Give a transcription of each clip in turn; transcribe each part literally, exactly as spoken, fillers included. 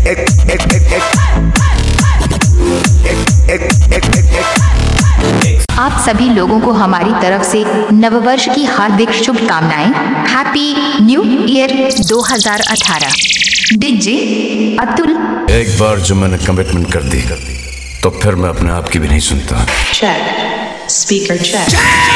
आप सभी लोगों को हमारी तरफ से नववर्ष की हार्दिक शुभकामनाएं। हैप्पी न्यू ईयर दो हज़ार अठारह। डीजे अतुल। एक बार जो मैंने कमिटमेंट कर दी तो फिर मैं अपने आप की भी नहीं सुनता। Check speaker check.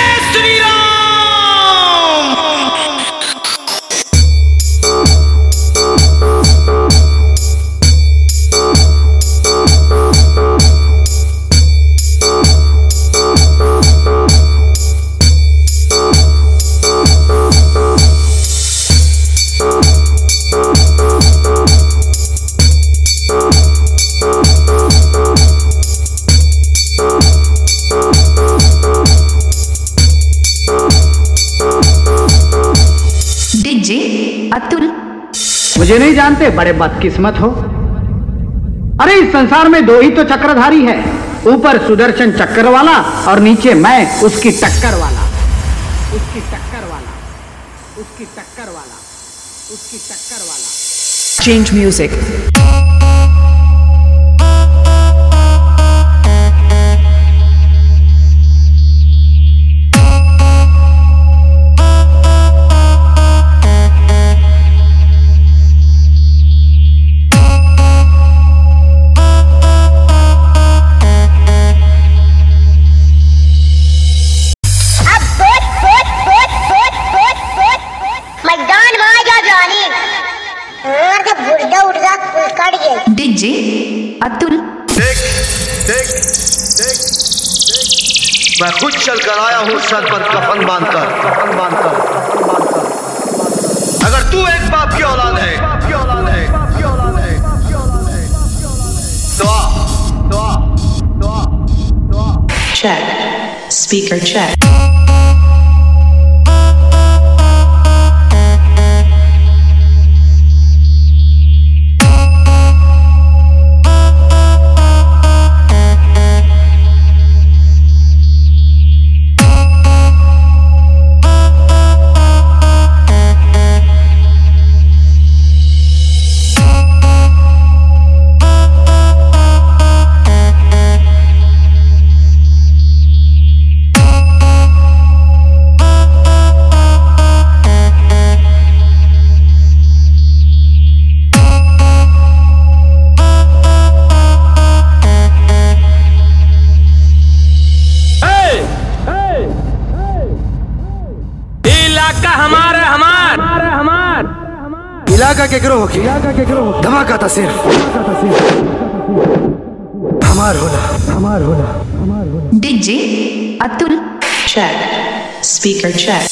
DJ Atul. मुझे नहीं जानते, बड़े बदकिस्मत हो। अरे इस संसार में दो ही तो चक्रधारी है, ऊपर सुदर्शन चक्कर वाला और नीचे मैं उसकी टक्कर वाला। उसकी टक्कर वाला उसकी टक्कर वाला उसकी टक्कर वाला। Change music. डीजे अतुल। देख देख देख देख मैं खुद चल कर आया हूँ सर पर कफन बांधकर कफन बांधकर अगर तू एक बाप की औलाद है तो आ तो आ तो आ तो आ। Check speaker check. इलाका के गिरोह की धमाका था सिर्फ हमार होला हमार होला हमार होला। DJ Atul. Check speaker check.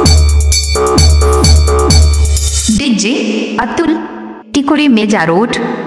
DJ Atul. Tikodi Meja road.